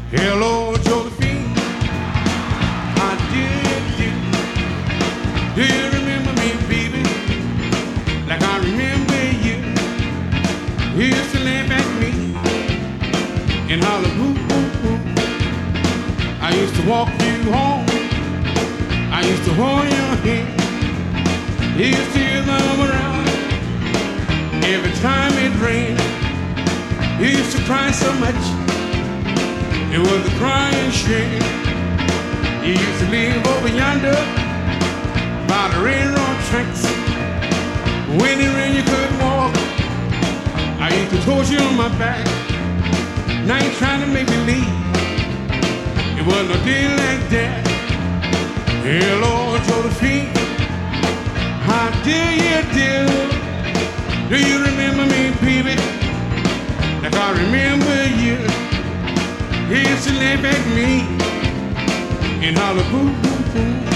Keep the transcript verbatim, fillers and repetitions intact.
Hello, Josephine. How did you? Do you remember me, baby? Like I remember you. You used to laugh at me and holler, boo, boo, boo. I used to walk you home. I used to hold your hand. You used to use my arm around every time it rained. You used to cry so much. It was a crying shame. You used to live over yonder by the railroad tracks. When it rained, you couldn't walk. I used to torture you on my back. Now you're trying to make me leave. It wasn't no day like that. Hello, Josephine. How do you do? Do you remember me, baby? Like I remember you. You used to laugh at me and holler, boo, boo, boo.